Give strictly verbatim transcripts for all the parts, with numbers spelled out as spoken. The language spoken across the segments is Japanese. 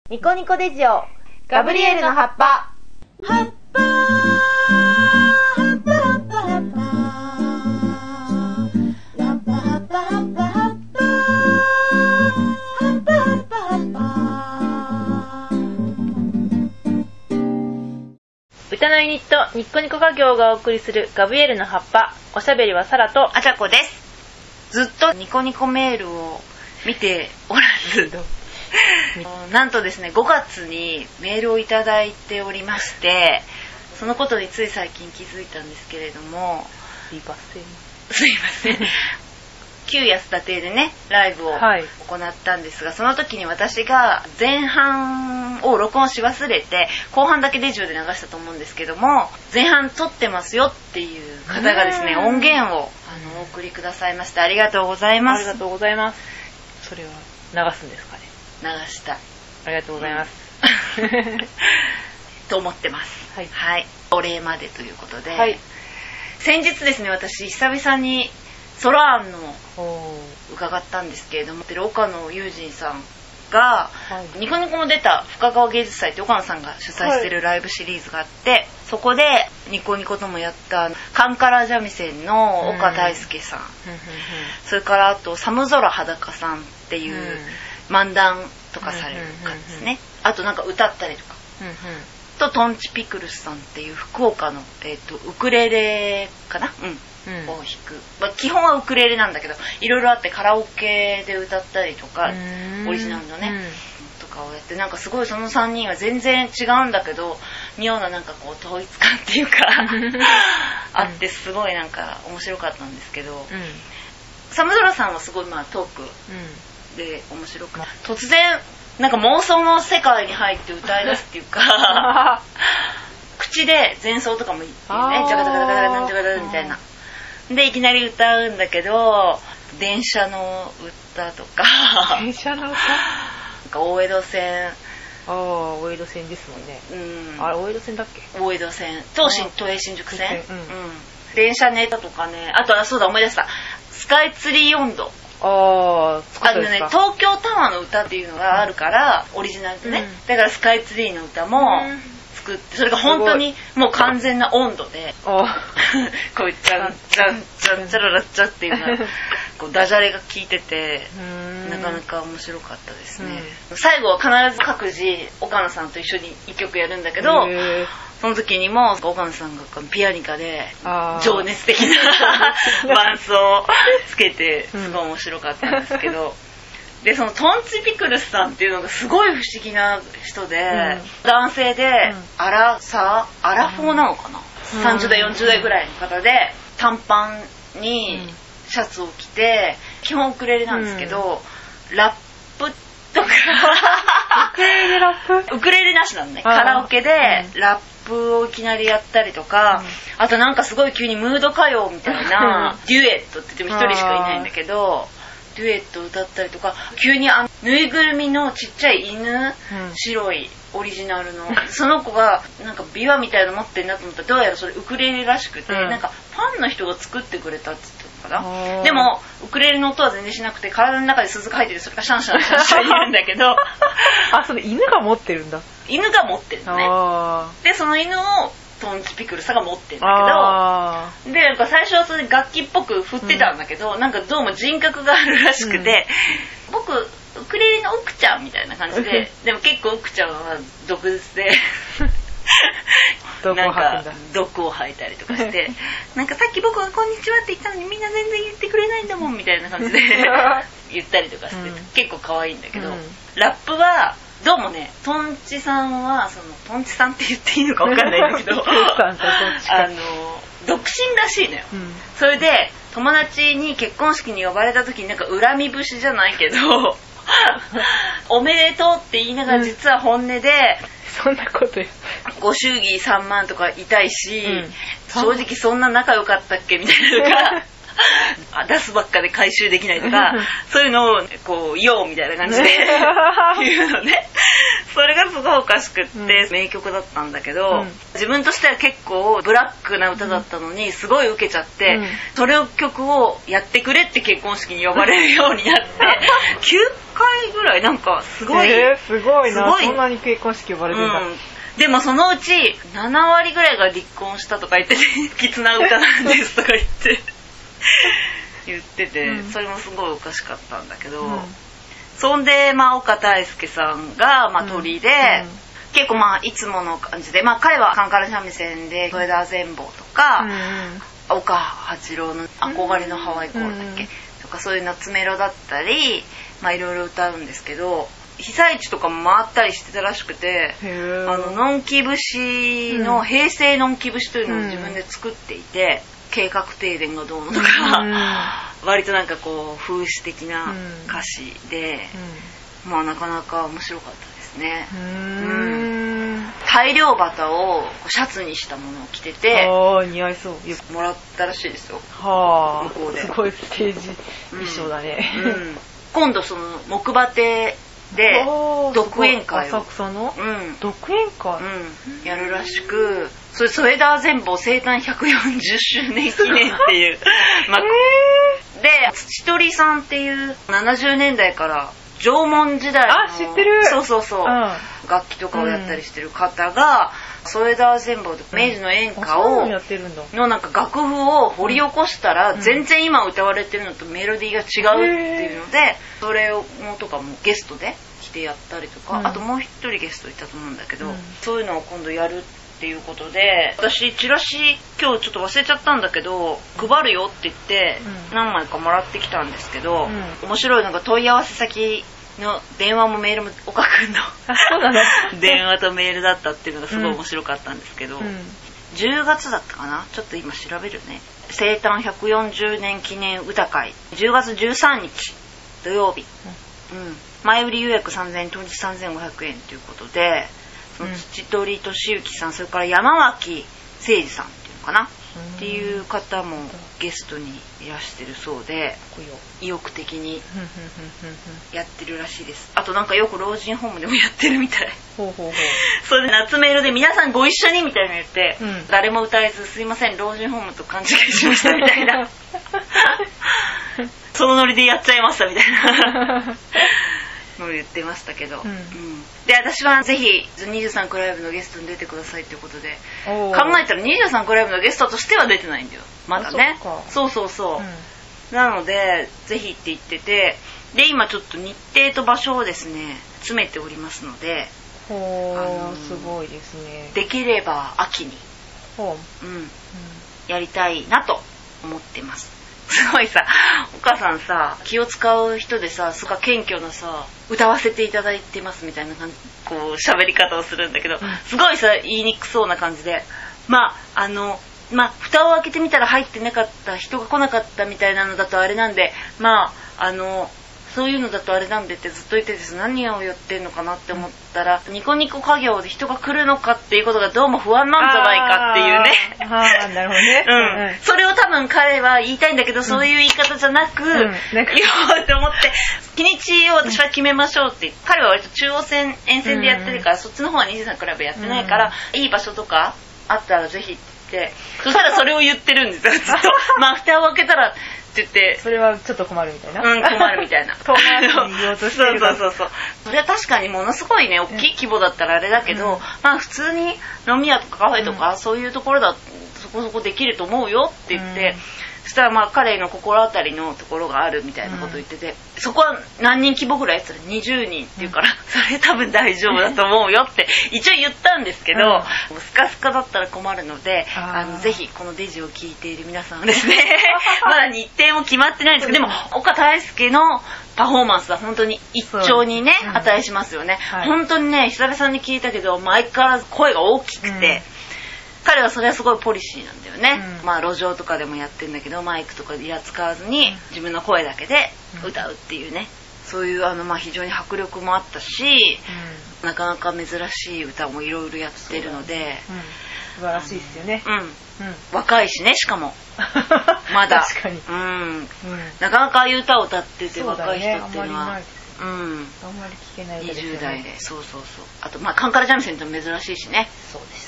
ニコニコデジオガブリエルの葉っぱ。 葉っぱ葉っぱ葉っぱ葉っぱ葉っぱ葉っぱ葉っぱ葉っぱ葉っぱ葉っぱ葉っぱ。 歌のユニットニッコニコ画業がお送りするガブリエルの葉っぱ。おしゃべりはサラとあちゃこです。ずっとニコニコメールを見ておらずなんとですねごがつにメールをいただいておりまして、そのことについ最近気づいたんですけれども、 すいませんすいません旧安田亭でねライブを行ったんですが、はい、その時に私が前半を録音し忘れて後半だけデジオで流したと思うんですけども、前半撮ってますよっていう方がですね音源をあのお送りくださいまして、ありがとうございます。 ありがとうございます。それは流すんですかね。 流した。 ありがとうございます、 うん、と思ってます、はいはい、お礼までということで、はい、先日ですね私久々にソラーンの伺ったんですけれども、岡野友人さんが、はい、ニコニコも出た深川芸術祭って岡野さんが主催してるライブシリーズがあって、はい、そこでニコニコともやったカンカラ三味線の岡大輔さん、うん、それからあと寒空裸さんっていう、うん漫談とかされる方ですね、うんうんうん、あとなんか歌ったりとか、うんうん、とトンチピクルスさんっていう福岡の、えー、とウクレレかな、うんうん、を弾く、まあ、基本はウクレレなんだけどいろいろあってカラオケで歌ったりとかオリジナルのね、うん、とかをやって、なんかすごいそのさんにんは全然違うんだけど妙ななんかこう統一感っていうかあってすごいなんか面白かったんですけど、うん、寒空さんはすごいまあトーク、うんで面白く突然なんか妄想の世界に入って歌い出すっていうか口で前奏とかも言ってね、ジャカジャカジャカジャカなんジャカジャカみたいなでいきなり歌うんだけど、電車の歌とか電車の歌なんか大江戸線、 ああ大江戸線ですもんね、うん、あれ大江戸線だっけ、 大江戸線東新都営新宿線、うんうん、電車ネタとかね、あとはそうだ思い出した、スカイツリー温度、 ああのね、東京タワーの歌っていうのがあるから、うん、オリジナルでね、うん、だからスカイツリーの歌も作って、それが本当にもう完全な温度でこうチャンチャンチャンチャララッチャっていうのがこうダジャレが効いててなかなか面白かったですね、うん、最後は必ず各自岡野さんと一緒に一曲やるんだけど、その時にも岡野さんがピアニカで情熱的な伴奏をつけてすごい面白かったんですけど、うん、でそのトンチピクルスさんっていうのがすごい不思議な人で、うん、男性で、うん、アラサーアラフォーなのかな、うん、さんじゅう代よんじゅう代ぐらいの方で短パンにシャツを着て基本ウクレレなんですけど、うん、ラップとかウクレレラップウクレレなしなのね、カラオケでラップをいきなりやったりとか、うん、あとなんかすごい急にムード歌謡みたいなデュエットって言っても一人しかいないんだけどデュエット歌ったりとか、急にあのぬいぐるみのちっちゃい犬、うん、白いオリジナルのその子がなんか琵琶みたいなの持ってんなと思ったらどうやらそれウクレレらしくて、うん、なんかファンの人が作ってくれたって言ったのかな。でもウクレレの音は全然しなくて体の中で鈴が入っててそれがシャンシャンシャンシャン言うんだけどあ、それ犬が持ってるんだ。 犬が持ってるのね。でその犬をトンチピクルさが持ってるんだけど、でなんか最初はそれ楽器っぽく振ってたんだけど、うん、なんかどうも人格があるらしくて、うん、僕ウクレレの奥ちゃんみたいな感じででも結構奥ちゃんは毒舌でなんか毒を吐いたりとかしてなんかさっき僕がこんにちはって言ったのにみんな全然言ってくれないんだもんみたいな感じで言ったりとかして、うん、結構可愛いんだけど、うん、ラップはどうもね、トンチさんはそのトンチさんって言っていいのか分かんないんだけどあの独身らしいのよ、うん、それで友達に結婚式に呼ばれた時になんか恨み節じゃないけどおめでとうって言いながら実は本音で、うん、 そんなことよご祝儀さんまんとか痛いし、うん、正直そんな仲良かったっけみたいなのが出すばっかで回収できないとかそういうのをこうようみたいな感じで言うのね。それがすすごいおかしくって、うん、名曲だったんだけど、うん、自分としては結構ブラックな歌だったのにすごい受けちゃって、うん、それを曲をやってくれって結婚式に呼ばれるようになってきゅうかいぐらいなんかすごい、 えー、すごいな、すごいそんなに結婚式呼ばれてるんだ、うん、 でもそのうちななわりぐらいが離婚したとか言っててきつな歌なんですとか言って言ってて、うん、それもすごいおかしかったんだけど、うん、そんで、まあ、岡大輔さんが、まあ、鳥で、うんうん、結構まあいつもの感じで、まあ、彼はカンカラ三味線で添田全坊とか、うん、岡八郎の憧れのハワイコールだっけ、うん、とかそういう夏メロだったり、まあいろいろ歌うんですけど、被災地とかも回ったりしてたらしくて、あののんき節の、うん、平成のんき節というのを自分で作っていて、うん、計画停電がどうのとか、うん、割となんかこう風刺的な歌詞で、うん、まあなかなか面白かったですね。うん、大漁旗をシャツにしたものを着てて、 あ似合いそう、 もらったらしいですよ。 はあ、向こうで。すごいステージ衣装だね。 うんうん、今度その木馬亭で独演会を浅草の、 うん、 独演会、 うん、やるらしく、それ添田全坊生誕ひゃくよんじゅっしゅうねん記念っていうまあ、で土鳥さんっていうななじゅうねんだいから縄文時代の、 あ知ってる、 そうそうそう、うん、楽器とかをやったりしてる方が、うん、添田全坊で明治の演歌を、うん、のなんか楽譜を掘り起こしたら、うん、全然今歌われてるのとメロディーが違うっていうので、それをもとかもゲストで来てやったりとか、うん、あともう一人ゲストいたと思うんだけど、うん、そういうのを今度やるっていうことで、私チラシ今日ちょっと忘れちゃったんだけど配るよって言って何枚かもらってきたんですけど、うん、面白いのが問い合わせ先の電話もメールも岡くんのそうなの電話とメールだったっていうのがすごい面白かったんですけど、うん、じゅうがつだったかな、ちょっと今調べるね。生誕ひゃくよんじゅうねん記念歌会じゅうがつじゅうさんにち土曜日、うんうん、前売り予約さんぜんえん、当日さんぜんごひゃくえんということで、その土鳥俊之さん、それから山脇誠二さんっていうのかな、っていう方もゲストにいらしてるそうで、意欲的にやってるらしいです。あとなんかよく老人ホームでもやってるみたい。 ほうほうほう。 それで夏メールで皆さんご一緒にみたいなの言って、うん、誰も歌えずすいません老人ホームと勘違いしましたみたいなそのノリでやっちゃいましたみたいなのを言ってましたけど、うんうん、で私はぜひにじゅうさんクライブのゲストに出てくださいということで、考えたらにじゅうさんクライブのゲストとしては出てないんだよまだね。そ, そうそうそう、うん、なのでぜひって言ってて、で今ちょっと日程と場所をですね詰めておりますので、 ほー、あのー、すごいですね。 できれば秋に、 ほう、 うんうん、やりたいなと思ってます。すごいさ、お母さんさ気を使う人でさ、そっか謙虚なさ歌わせていただいてますみたいな感じ、こう喋り方をするんだけど、うん、すごいさ言いにくそうな感じで、まああのまあ蓋を開けてみたら入ってなかった、人が来なかったみたいなのだとあれなんで、まああのそういうのだとあれなんでってずっと言ってです、何を言ってんのかなって思ったら、うん、ニコニコ家業で人が来るのかっていうことがどうも不安なんじゃないかっていうね。 ああ、なるほどね。 うんうん、それを多分彼は言いたいんだけど、そういう言い方じゃなく、うん、なんか言おうと思って日にちを私は決めましょうって、うん、彼は割と中央線沿線でやってるから、うん、そっちの方はにじゅうさんクラブやってないから、うん、いい場所とかあったらぜひって、そしたらそれを言ってるんですよずっとまあ蓋を開けたらって言って、 それはちょっと困るみたいな、 うん困るみたいな遠回しに言おうとしてるそうそうそうそう、それは確かにものすごいね大きい規模だったらあれだけど、うん、まあ普通に飲み屋とかカフェとか、うん、そういうところだそこそこできると思うよって言って、うん、そしたらまあ彼の心当たりのところがあるみたいなこと言ってて、うん、そこは何人規模ぐらいって言ったらにじゅうにんって言うから、うん、それ多分大丈夫だと思うよって一応言ったんですけど、うん、スカスカだったら困るので、あのぜひこのデジを聞いている皆さんはですねまだ日程も決まってないんですけど、でも岡大輔のパフォーマンスは本当に一丁にね、うん、値しますよね、はい、本当にね久々に聞いたけど前から声が大きくて、うん、彼はそれはすごいポリシーなんだよね、うん、まあ路上とかでもやってんだけどマイクとかいら使わずに自分の声だけで歌うっていうね、そういうあのまあ非常に迫力もあったし、うん、なかなか珍しい歌もいろいろやってるので、 うん、素晴らしいですよね、 うんうん、若いしねしかもまだ確かに、 うんうん、なかなかああいう歌を歌ってて若い人っていうのはうん、 あんまり聞けない歌ですよね。 にじゅう代で、そうそうそう。あとまあカンカラ三味線って珍しいしね。 そうです。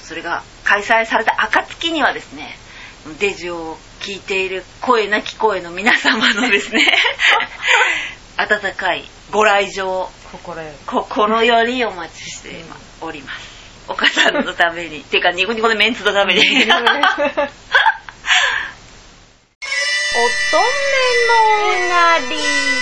それが開催された暁にはですね、デジを聞いている声なき声の皆様のですね温かいご来場心より心よりお待ちしております。お母さんのためにっていうかニコニコのメンツのために乙女のなり。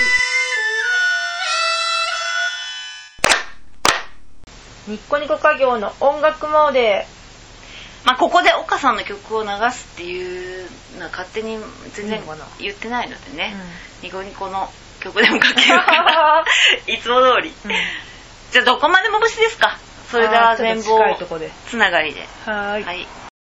ニッコニコ家業の音楽モーデ。 まあここで岡さんの曲を流すっていうのは勝手に全然言ってないのでね、うん、ニコニコの曲でもかけようかないつも通り、うん、じゃあどこまでも節ですか。それでは全貌つながりで。 はーい、 はい。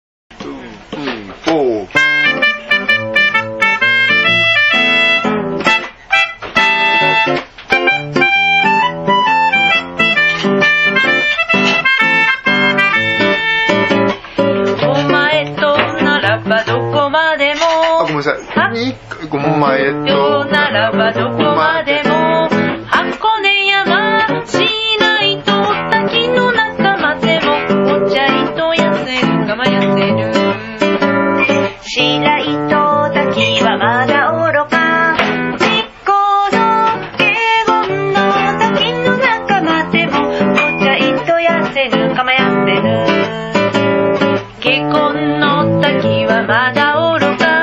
ごめんなさい。ごまえとならばどこまでも箱根山市内と滝の中までもお茶糸痩せるかま痩せる。 市内と滝はまだ愚か実行の華厳の滝の中までもお茶糸痩せるかま痩せる。華厳の滝はまだ愚か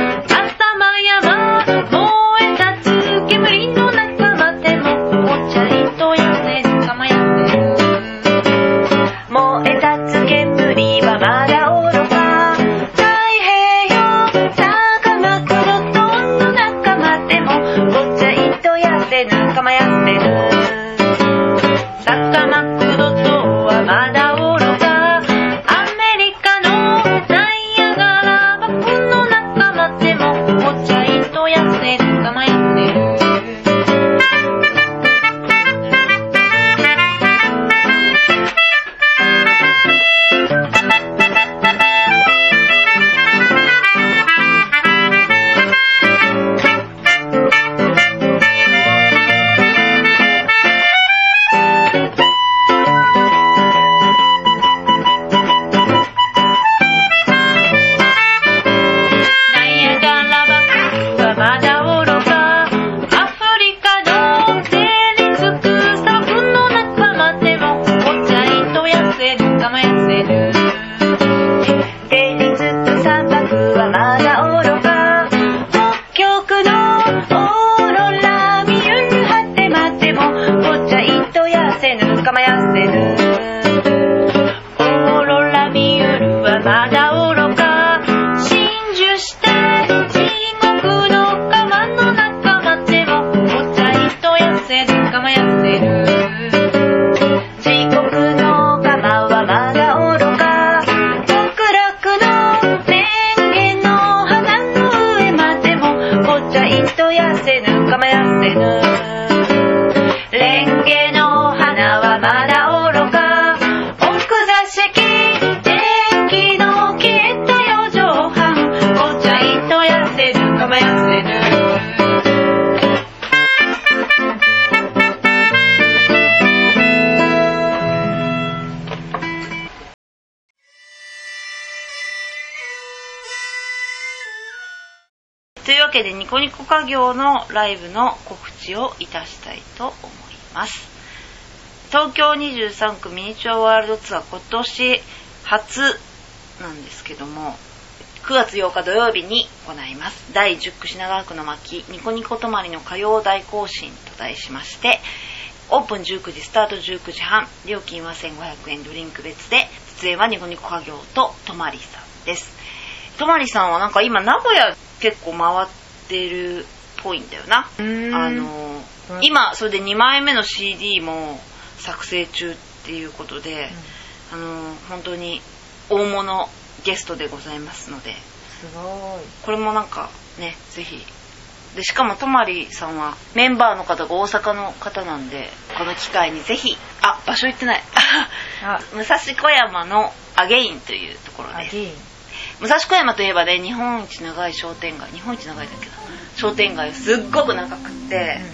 というわけでニコニコ家業のライブの告知をいたしたいと思います。東京にじゅうさんくミニチュアワールドツアー今年初なんですけども、くがつようか土曜日に行います。だいじゅっく品川区の巻ニコニコ泊まりの歌謡大行進と題しまして、オープンじゅうくじスタートじゅうくじはん、料金はせんごひゃくえんドリンク別で、出演はニコニコ家業ととまりさんです。とまりさんはなんか今名古屋結構回ってるっぽいんだよな。あの今それでにまいめの シーディー も作成中っていうことで、うん、あの本当に大物ゲストでございますので、 すごいこれもなんかね、ぜひで、しかもとまりさんはメンバーの方が大阪の方なんで、この機会にぜひ、あ、場所行ってないあ武蔵小山のアゲインというところです。武蔵小山といえばね、日本一長い商店街、日本一長いだけど商店街すっごく長くって、うん、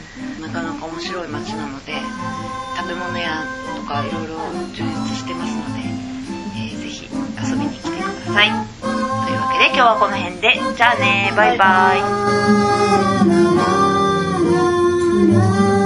なかなか面白い街なので、食べ物屋とかいろいろ充実してますので、えー、ぜひ遊びに来てください。というわけで今日はこの辺で、じゃあね、バイバイ。